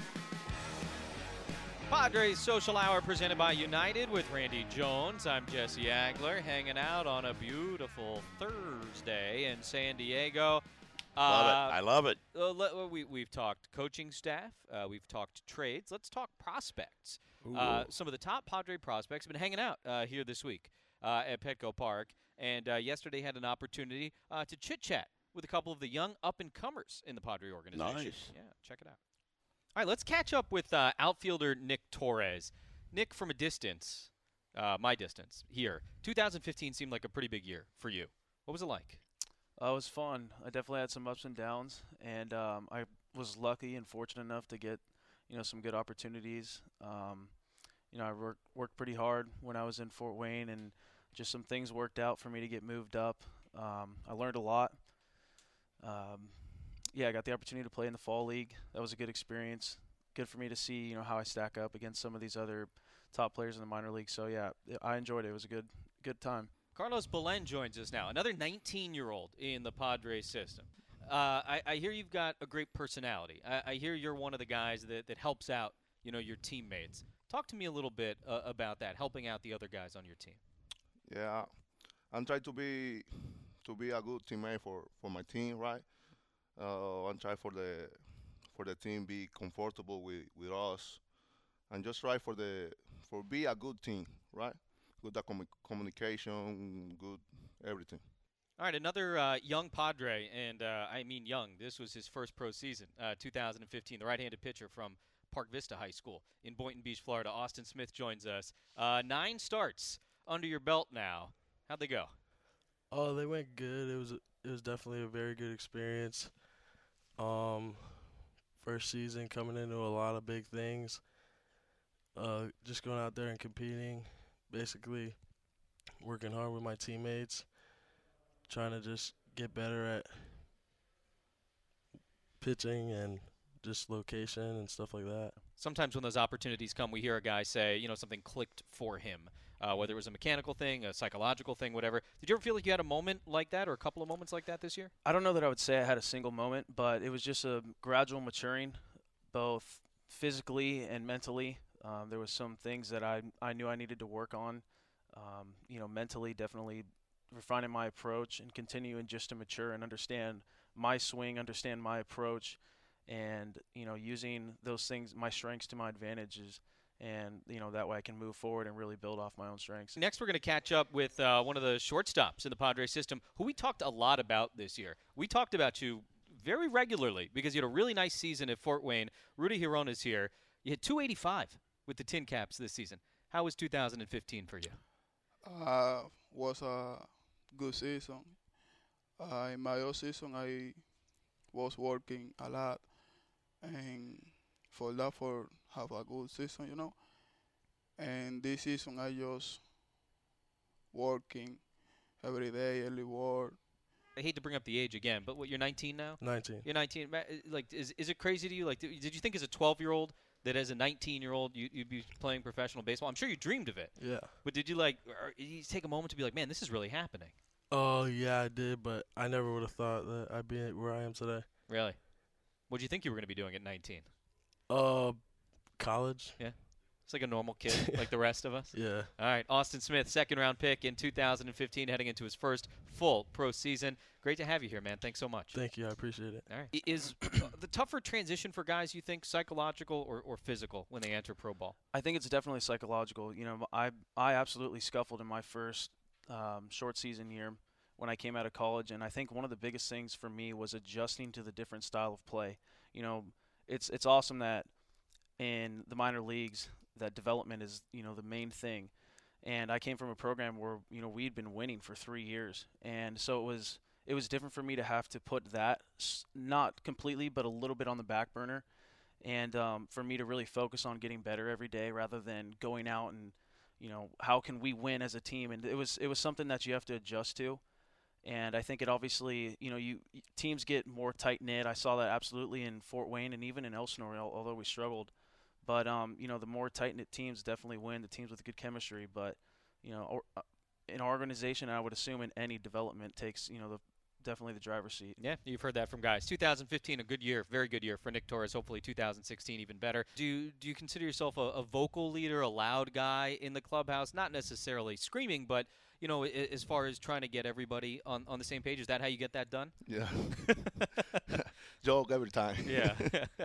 Padres Social Hour presented by United with Randy Jones. I'm Jesse Agler, hanging out on a beautiful Thursday in San Diego. Love Uh, it. I love it. Uh, le- we, we've talked coaching staff. Uh, we've talked trades. Let's talk prospects. Uh, some of the top Padre prospects have been hanging out uh, here this week uh, at Petco Park. And uh, yesterday had an opportunity uh, to chit-chat with a couple of the young up-and-comers in the Padre organization. Nice. Yeah, check it out. All right, let's catch up with uh, outfielder Nick Torres. Nick, from a distance, uh, my distance here, two thousand fifteen seemed like a pretty big year for you. What was it like? Uh, it was fun. I definitely had some ups and downs, and um, I was lucky and fortunate enough to get, you know, some good opportunities. Um, you know, I worked worked pretty hard when I was in Fort Wayne, and just some things worked out for me to get moved up. Um, I learned a lot. Um, yeah, I got the opportunity to play in the fall league. That was a good experience. Good for me to see, you know, how I stack up against some of these other top players in the minor league. So yeah, I enjoyed it. It was a good good time. Carlos Belen joins us now, another nineteen-year-old in the Padres system. Uh, I, I hear you've got a great personality. I, I hear you're one of the guys that, that helps out, you know, your teammates. Talk to me a little bit uh, about that, helping out the other guys on your team. Yeah, I'm trying to be to be a good teammate for, for my team, right? Uh, I'm trying for the for the team be comfortable with, with us, and just try for the for be a good team, right? Good commu- communication, good everything. All right, another uh, young Padre, and uh, I mean young. This was his first pro season, uh, two thousand fifteen. The right-handed pitcher from Park Vista High School in Boynton Beach, Florida. Austin Smith joins us. Uh, nine starts under your belt now. How'd they go? Oh, they went good. It was a, it was definitely a very good experience. Um, first season, coming into a lot of big things. Uh, just going out there and competing, basically working hard with my teammates, trying to just get better at pitching and just location and stuff like that. Sometimes when those opportunities come, we hear a guy say, you know, something clicked for him, uh, whether it was a mechanical thing, a psychological thing, whatever. Did you ever feel like you had a moment like that or a couple of moments like that this year? I don't know that I would say I had a single moment, but it was just a gradual maturing, both physically and mentally. Um, there was some things that I I knew I needed to work on. Um, you know, mentally, definitely refining my approach and continuing just to mature and understand my swing, understand my approach, and you know, using those things, my strengths to my advantages. And, you know, that way I can move forward and really build off my own strengths. Next, we're going to catch up with uh, one of the shortstops in the Padres system, who we talked a lot about this year. We talked about you very regularly because you had a really nice season at Fort Wayne. Rudy Giron is here. You had two eighty-five with the Tin Caps this season. How was two thousand fifteen for you? Uh, was a good season. Uh, in my off season, I was working a lot, and for that, for have a good season, you know. And this season, I just working every day, early work. I hate to bring up the age again, but what, you're nineteen now? nineteen. You're nineteen. Ma- Like, is is it crazy to you? Like, did did you think as a twelve-year-old that as a nineteen-year-old you, you'd be playing professional baseball? I'm sure you dreamed of it. Yeah. But did you like? Or did you take a moment to be like, man, this is really happening? Oh, yeah, I did, but I never would have thought that I'd be where I am today. Really? What did you think you were going to be doing at nineteen? Uh, college. Yeah. It's like a normal kid, like the rest of us. Yeah. All right, Austin Smith, second-round pick in two thousand fifteen, heading into his first full pro season. Great to have you here, man. Thanks so much. Thank you. I appreciate it. All right. I- Is the tougher transition for guys, you think, psychological or, or physical when they enter pro ball? I think it's definitely psychological. You know, I I absolutely scuffled in my first um, short season year when I came out of college. And I think one of the biggest things for me was adjusting to the different style of play. You know, it's it's awesome that in the minor leagues that development is, you know, the main thing. And I came from a program where, you know, we'd been winning for three years. And so it was it was different for me to have to put that, not completely, but a little bit on the back burner. And um, for me to really focus on getting better every day rather than going out and, you know, how can we win as a team? And it was it was something that you have to adjust to. And I think it obviously, you know, you teams get more tight-knit. I saw that absolutely in Fort Wayne and even in Elsinore, although we struggled. But, um, you know, the more tight-knit teams definitely win, the teams with good chemistry. But, you know, or, uh, in our organization, I would assume in any development takes, you know, the definitely the driver's seat. Yeah, you've heard that from guys. two thousand fifteen, a good year, very good year for Nick Torres. Hopefully two thousand sixteen even better. Do you, do you consider yourself a, a vocal leader, a loud guy in the clubhouse? Not necessarily screaming, but, you know, as far as trying to get everybody on, on the same page, is that how you get that done? Yeah. Joke every time. Yeah.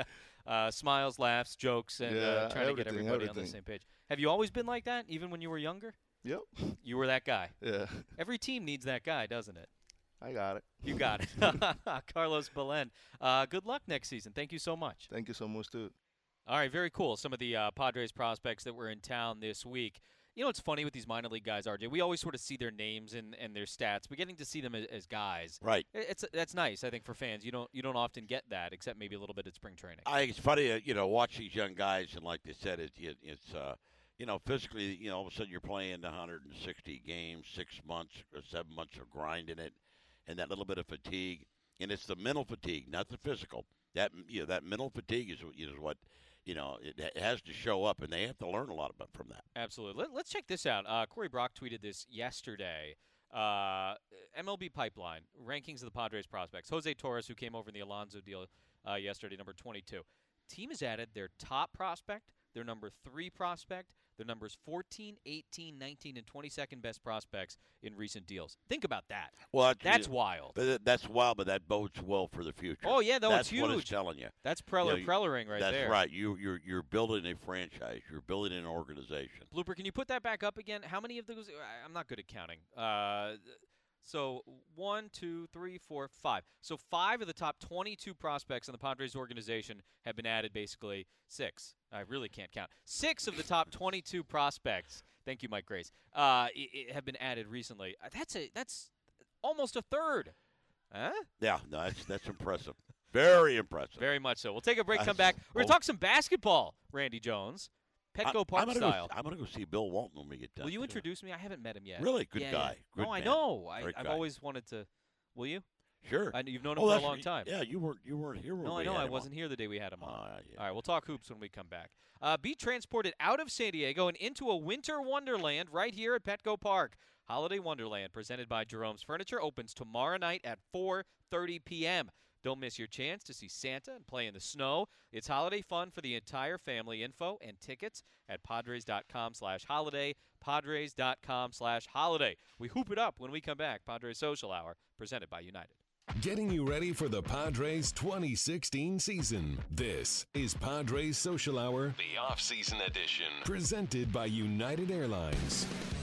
uh, smiles, laughs, jokes, and yeah, uh, trying to get everybody everything. on the same page. Have you always been like that, even when you were younger? Yep. You were that guy. Yeah. Every team needs that guy, doesn't it? I got it. You got it. Carlos Belen. Uh, good luck next season. Thank you so much. Thank you so much, dude. All right, very cool. Some of the uh, Padres prospects that were in town this week. You know, it's funny with these minor league guys, R J. We always sort of see their names and, and their stats, but getting to see them as, as guys, right? It's that's nice. I think for fans, you don't you don't often get that, except maybe a little bit at spring training. I think it's funny, uh, you know, watch these young guys, and like they said, it, it, it's uh, you know, physically, you know, all of a sudden you're playing one hundred sixty games, six months or seven months of grinding it, and that little bit of fatigue, and it's the mental fatigue, not the physical. That you know, that mental fatigue is, is what. You know, it, it has to show up, and they have to learn a lot about from that. Absolutely. Let, let's check this out. Uh, Corey Brock tweeted this yesterday. Uh, M L B Pipeline, rankings of the Padres prospects. Jose Torres, who came over in the Alonso deal uh, yesterday, number twenty-two. Team has added their top prospect, their number three prospect, their numbers fourteen, eighteen, nineteen, and twenty-second best prospects in recent deals. Think about that. Well, that's you, wild. But that's wild, but that bodes well for the future. Oh yeah, that that's was huge. That's what it's telling you. That's Preller you know, Prellering right that's there. That's right. You, you're you're building a franchise. You're building an organization. Blooper, can you put that back up again? How many of those? I'm not good at counting. Uh, So one, two, three, four, five. So five of the top twenty-two prospects in the Padres organization have been added. Basically six. I really can't count. Six of the top twenty-two prospects. Thank you, Mike Grace. Uh, it, it have been added recently. That's a that's almost a third. Huh? Yeah, no, that's that's impressive. Very impressive. Very much so. We'll take a break. Come back. We're gonna talk some basketball. Randy Jones. Petco Park I'm gonna style. Go, I'm going to go see Bill Walton when we get done. Will you introduce me? I haven't met him yet. Really? Good yeah, guy. Yeah. Good no, I man. know. I, Great I've guy. always wanted to. Will you? Sure. I, you've known him oh, for a that's long right. time. Yeah, you weren't you weren't here when No, we I know. had I him wasn't on. here the day we had him on. Uh, yeah. All right, we'll talk hoops when we come back. Uh, be transported out of San Diego and into a winter wonderland right here at Petco Park. Holiday Wonderland, presented by Jerome's Furniture, opens tomorrow night at four thirty p.m. Don't miss your chance to see Santa and play in the snow. It's holiday fun for the entire family. Info and tickets at Padres.com slash holiday. Padres.com slash holiday. We hoop it up when we come back. Padres Social Hour, presented by United. Getting you ready for the Padres twenty sixteen season. This is Padres Social Hour, the off-season edition, presented by United Airlines.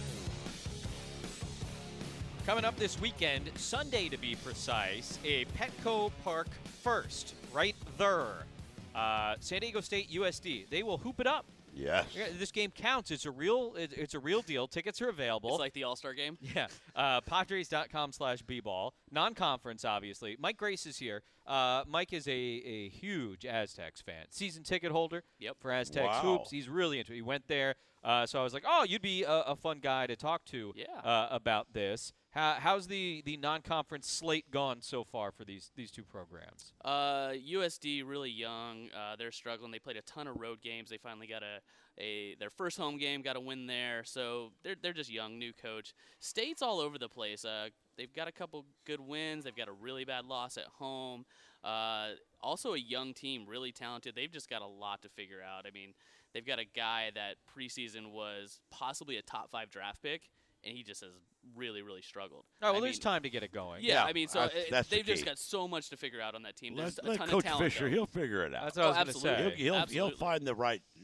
Coming up this weekend, Sunday to be precise, a Petco Park first, right there. Uh, San Diego State U S D. They will hoop it up. Yes. This game counts. It's a real it, it's a real deal. Tickets are available. It's like the All-Star game? Yeah. Uh, Padres.com slash B-ball. Non-conference, obviously. Mike Grace is here. Uh, Mike is a, a huge Aztecs fan. Season ticket holder yep. for Aztecs wow. Hoops. He's really into it. He went there. Uh, so I was like, oh, you'd be a, a fun guy to talk to yeah. uh, about this. How, how's the, the non-conference slate gone so far for these these two programs? Uh, U S D really young. Uh, they're struggling. They played a ton of road games. They finally got a, a their first home game, got a win there. So they're they're just young, new coach. State's all over the place. Uh, they've got a couple good wins. They've got a really bad loss at home. Uh, also a young team, really talented. They've just got a lot to figure out. I mean, they've got a guy that preseason was possibly a top five draft pick, and he just has really, really struggled. All right, well, I there's mean, time to get it going. Yeah, Yeah, I mean, so that's- it, that's the they've just key. got so much to figure out on that team. Let, There's a let ton Coach of talent. Fisher, though. he'll figure it out. That's what I was Oh, going to say. absolutely. He'll, he'll, he'll Absolutely. find the right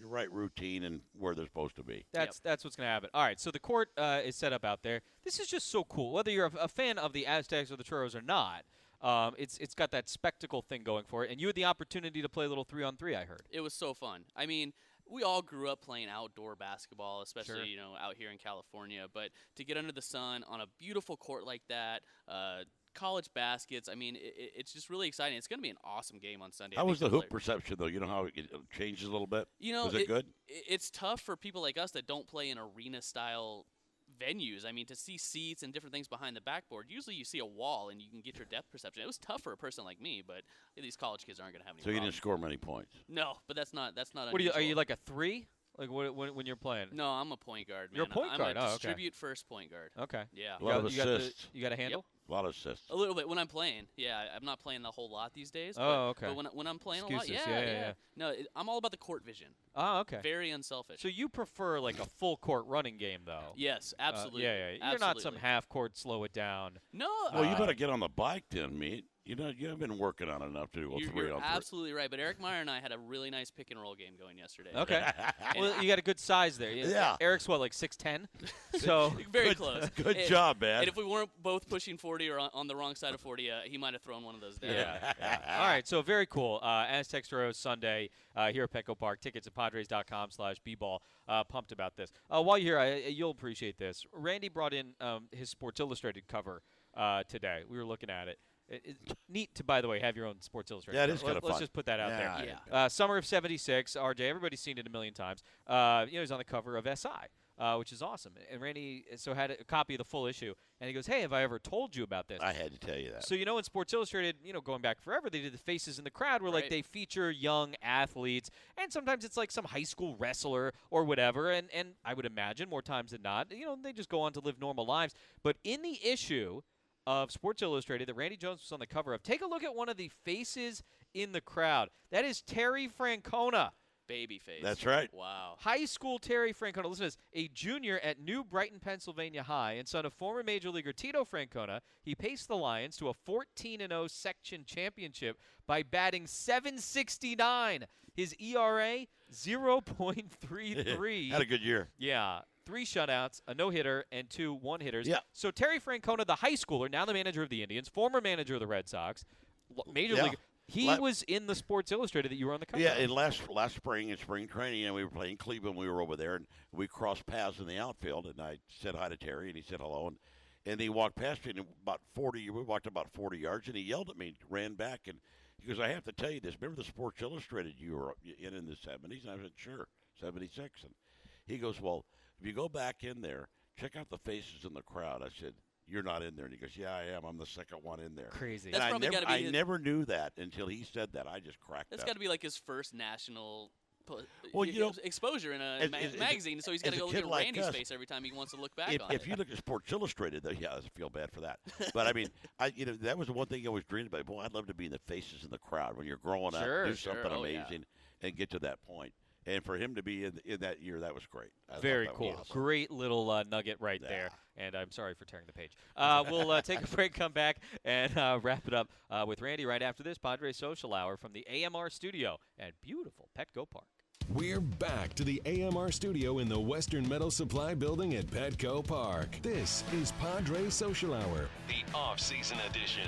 right routine and where they're supposed to be. That's yep. that's what's going to happen. All right, so the court uh, is set up out there. This is just so cool. Whether you're a, a fan of the Aztecs or the Toreros or not, um, it's it's got that spectacle thing going for it. And you had the opportunity to play a little three-on-three, I heard. It was so fun. I mean, we all grew up playing outdoor basketball, especially sure. you know out here in California. But to get under the sun on a beautiful court like that, uh, college baskets. I mean, it, it's just really exciting. It's going to be an awesome game on Sunday. How was the hoop reception, though? You know how it changes a little bit? You know, was it, it good? It's tough for people like us that don't play in arena-style venues. I mean, to see seats and different things behind the backboard, usually you see a wall and you can get your depth perception. It was tough for a person like me, but these college kids aren't going to have any So problems. you didn't score many points? No, but that's not that's not What are you, unusual. are you like a three? Like what, when, when you're playing? No, I'm a point guard, man. You're a point I'm guard? a Oh, okay. distribute first point guard. Okay. Yeah. A lot you of got, assists. You got, the, you got a handle? Yep. A lot of assists. A little bit when I'm playing. Yeah, I'm not playing the whole lot these days. Oh, but, okay. But when, when I'm playing Excuses. a lot, Yeah, yeah, yeah, yeah. yeah. No, it, I'm all about the court vision. Oh, okay. Very unselfish. So you prefer like a full court running game, though? Yes, absolutely. Uh, yeah, yeah. You're absolutely. not some half court, slow it down. No. Well, you uh, better get on the bike then, meat. You know, you haven't been working on enough to do a You're, three you're on three. absolutely right. But Eric Meyer and I had a really nice pick and roll game going yesterday. Okay. Well, you got a good size there. Yeah. Eric's what, like six ten? So very good, close. Good and, job, man. And if we weren't both pushing forty or on, on the wrong side of forty, uh, he might have thrown one of those down. Yeah. yeah. All right. So very cool. Uh, Aztecs Toreros Sunday uh, here at Petco Park. Tickets at Padres dot com slash B-ball. Uh, pumped about this. Uh, while you're here, I, you'll appreciate this. Randy brought in um, his Sports Illustrated cover uh, today. We were looking at it. It, it's neat to, by the way, have your own Sports Illustrated. Yeah, it is Let, kind of Let's fun. just put that out yeah, there. Yeah. Uh, summer of seventy-six, R J, everybody's seen it a million times. Uh, you know, he's on the cover of S I, uh, which is awesome. And Randy so had a copy of the full issue, and he goes, hey, have I ever told you about this? I had to tell you that. So, you know, in Sports Illustrated, you know, going back forever, they did the faces in the crowd where, Right. like, they feature young athletes, and sometimes it's like some high school wrestler or whatever, and, and I would imagine more times than not, you know, they just go on to live normal lives. But in the issue of Sports Illustrated that Randy Jones was on the cover of, take a look at one of the faces in the crowd. That is Terry Francona. Babyface. That's right. Wow. High school Terry Francona. Listen to this. A junior at New Brighton, Pennsylvania High, and son of former Major Leaguer Tito Francona, he paced the Lions to a fourteen and oh section championship by batting seven sixty-nine. His E R A, zero point three three. Had a good year. Yeah. Three shutouts, a no-hitter, and two one-hitters. Yeah. So Terry Francona, the high schooler, now the manager of the Indians, former manager of the Red Sox, Major Yeah. League. He La- was in the Sports Illustrated that you were on the cover Yeah, of. and last last spring in spring training, and we were playing Cleveland. We were over there, and we crossed paths in the outfield. And I said hi to Terry, and he said hello, and and he walked past me, and about forty. We walked about forty yards, and he yelled at me, ran back, and he goes, "I have to tell you this. Remember the Sports Illustrated you were in in the seventies?" And I said, "Sure, seventy-six." And he goes, "Well, if you go back in there, check out the faces in the crowd." I said, "You're not in there." And he goes, "Yeah, I am. I'm the second one in there." Crazy. That's and I probably never, gotta be I his- never knew that until he said that. I just cracked That's up. got to be like his first national pu- Well, you know, exposure in a as- ma- as- as- magazine, so he's got to as a go look kid at like Randy's us, face every time he wants to look back if, on if it. you look at Sports Illustrated, though, yeah, I feel bad for that. But I mean, I you know that was the one thing I always dreamed about. Boy, I'd love to be in the faces in the crowd when you're growing Sure, up, do sure. something Oh, yeah. amazing, and get to that point. And for him to be in, in that year, that was great. I thought Very that was cool. awesome. Great little uh, nugget right Yeah. there. And I'm sorry for tearing the page. Uh, we'll uh, take a break, come back, and uh, wrap it up uh, with Randy right after this Padres Social Hour from the A M R studio at beautiful Petco Park. We're back to the A M R studio in the Western Metal Supply Building at Petco Park. This is Padres Social Hour, the off-season edition.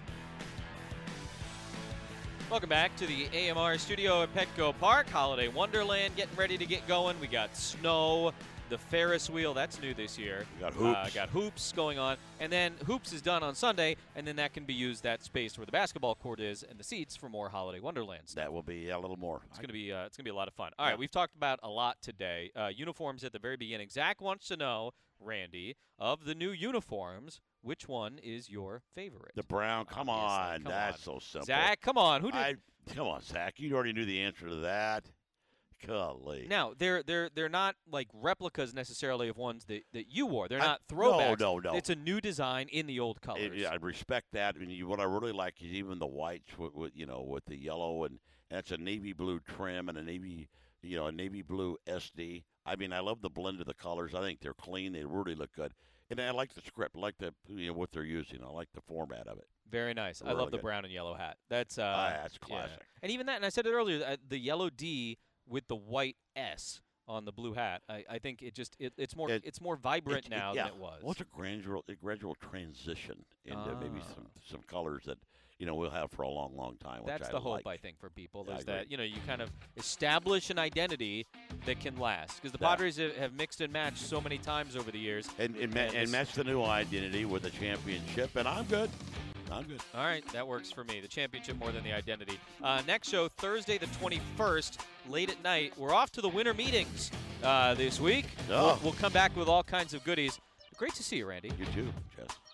Welcome back to the A M R studio at Petco Park. Holiday Wonderland getting ready to get going. We got snow, the Ferris wheel, that's new this year. We got hoops. Uh, got hoops going on. And then hoops is done on Sunday, and then that can be used, that space where the basketball court is, and the seats for more Holiday Wonderland stuff. That will be a little more. It's going to be uh, it's going to be a lot of fun. All right, we've talked about a lot today. Uh, uniforms at the very beginning. Zach wants to know, Randy, of the new uniforms, which one is your favorite? The brown. Come Obviously, on, come that's on. so simple. Zach, come on. Who did? I, come on, Zach. You already knew the answer to that. Golly. Now they're they're they're not like replicas necessarily of ones that, that you wore. They're I- not throwbacks. No, no, no. It's a new design in the old colors. It- yeah, I respect that. I mean, you, what I really like is even the whites with, with you know with the yellow and that's a navy blue trim and a navy you know a navy blue S D. I mean, I love the blend of the colors. I think they're clean. They really look good, and I like the script. I like the you know what they're using. I like the format of it. Very nice. I Really love the good. brown and yellow hat. That's uh, Ah, that's yeah. classic. And even that, and I said it earlier, uh, the yellow D with the white S on the blue hat. I, I think it just it, it's more It- it's more vibrant it- now it- yeah. than it was. Well, it's a gradual, a gradual transition into maybe Ah. some, some colors that you know we'll have for a long, long time. Which That's I the hope, like. I think, for people Yeah, I is agree. that you know you kind of establish an identity that can last. Because the Yeah. Padres have, have mixed and matched so many times over the years. And and, ma- and it's- match the new identity with a championship, and I'm good. I'm good. All right, that works for me. The championship more than the identity. Uh, next show, Thursday the twenty-first, late at night. We're off to the winter meetings uh, this week. Oh. We'll, we'll come back with all kinds of goodies. Great to see you, Randy. You too, Jess.